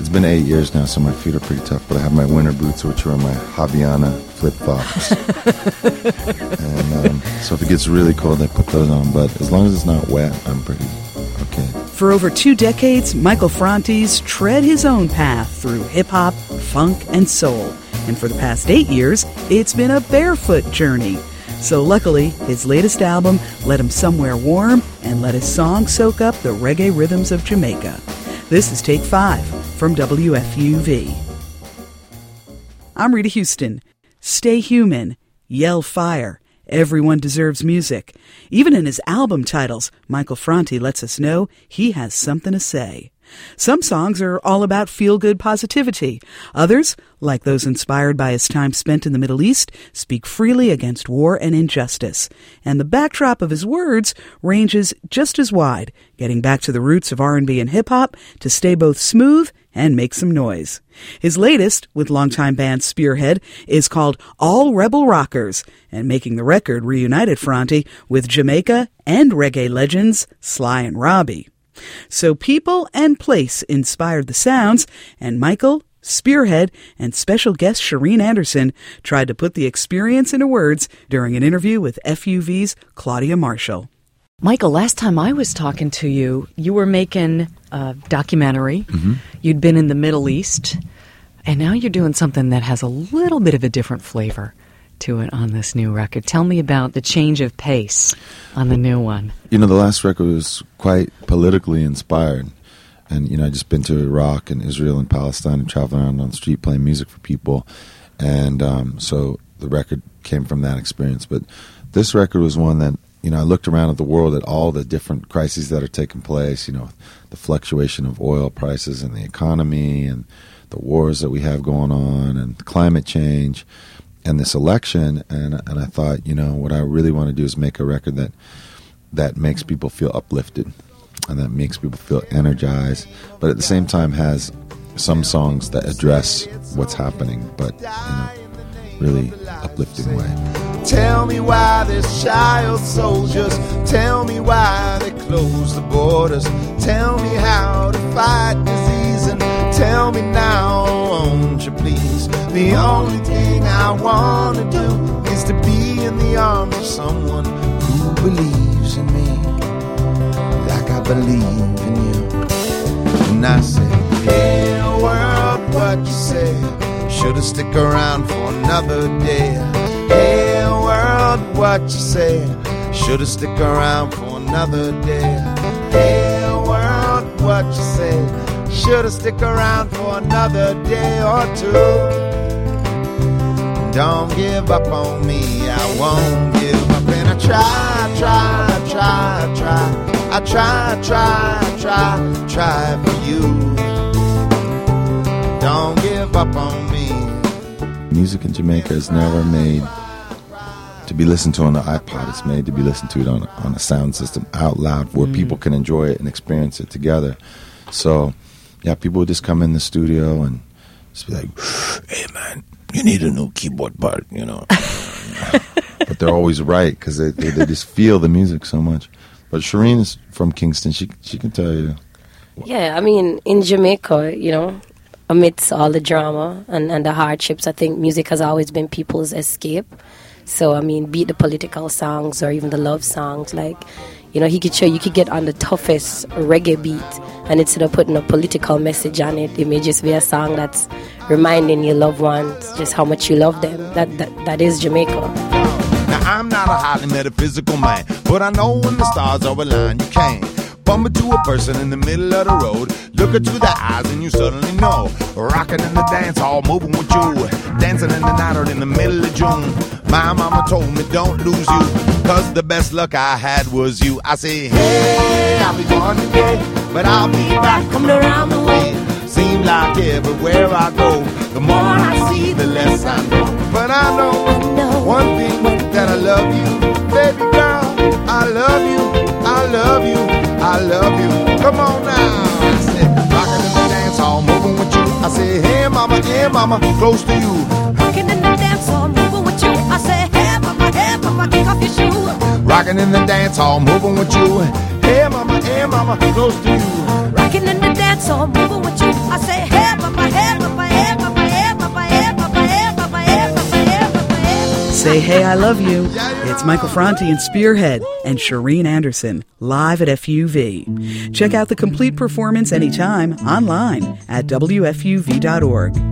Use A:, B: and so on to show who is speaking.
A: It's been 8 years now, so my feet are pretty tough, but I have my winter boots, which are my Havaiana flip-flops. And so if it gets really cold, I put those on, but as long as it's not wet, I'm pretty okay.
B: For over 2 decades, Michael Franti's tread his own path through hip-hop, funk, and soul. And for the past 8 years, it's been a barefoot journey. So luckily, his latest album led him somewhere warm and let his song soak up the reggae rhythms of Jamaica. This is Take 5 from WFUV. I'm Rita Houston. Stay human. Yell fire. Everyone deserves music. Even in his album titles, Michael Franti lets us know he has something to say. Some songs are all about feel-good positivity. Others, like those inspired by his time spent in the Middle East, speak freely against war and injustice. And the backdrop of his words ranges just as wide, getting back to the roots of R&B and hip-hop to stay both smooth and make some noise. His latest, with longtime band Spearhead, is called All Rebel Rockers, and making the record reunited Franti with Jamaica and reggae legends Sly and Robbie. So people and place inspired the sounds, and Michael, Spearhead, and special guest Shireen Anderson tried to put the experience into words during an interview with FUV's Claudia Marshall.
C: Michael, last time I was talking to you, you were making a documentary. Mm-hmm. You'd been in the Middle East, and now you're doing something that has a little bit of a different flavor to it on this new record. Tell me about the change of pace on the new one.
A: The last record was quite politically inspired. And, I just been to Iraq and Israel and Palestine and traveling around on the street playing music for people. And so the record came from that experience. But this record was one that, I looked around at the world at all the different crises that are taking place, the fluctuation of oil prices and the economy and the wars that we have going on and climate change and this election, and I thought, what I really want to do is make a record that makes people feel uplifted and that makes people feel energized, but at the same time has some songs that address what's happening, but in a really uplifting way.
D: Tell me why there's child soldiers. Tell me why they close the borders. Tell me how to fight disease, and tell me now, won't you please? The only thing I want to do is to be in the arms of someone who believes in me like I believe in you. And I say, hey world, what you say? Should've stick around for another day. Hey world, what you say? Should've stick around for another day. Hey world, what you say? Should've stick around for another day or two. Don't give up on me, I won't give up. And I try for you. Don't give up on me.
A: Music in Jamaica is never made to be listened to on the iPod. It's made to be listened to on a sound system out loud where people can enjoy it and experience it together. So, yeah, people would just come in the studio and just be like, hey, man, you need a new keyboard part, But they're always right because they just feel the music so much. But Shireen is from Kingston. She can tell you.
E: Yeah, I mean, in Jamaica, amidst all the drama and the hardships, I think music has always been people's escape. So, I mean, be it the political songs or even the love songs, you could get on the toughest reggae beat, and instead of putting a political message on it, it may just be a song that's reminding your loved ones just how much you love them. That is Jamaica.
D: Now, I'm not a highly metaphysical man, but I know when the stars are aligned, you can bump into a person in the middle of the road, look into their eyes and you suddenly know. Rocking in the dance hall, moving with you, dancing in the night or in the middle of June. My mama told me don't lose you, cause the best luck I had was you. I say, hey, I'll be gone today, but I'll be back coming around the way. Seems like everywhere I go, the more I see, the less I know. But I know one thing, that I love you, baby girl. I love you, I love you, I love you. Come on now. I said, rocking in the dance hall, moving with you. I say, hey mama, close to you.
F: Rocking in the dance hall, moving with you. I say, hey mama, kick off your shoe.
D: Rocking in the dance hall, moving with you. Hey mama, close to you.
F: Rocking in the dance hall, moving with you. I say, hey
B: Say Hey, I Love You. It's Michael Franti and Spearhead and Shireen Anderson live at FUV. Check out the complete performance anytime online at WFUV.org.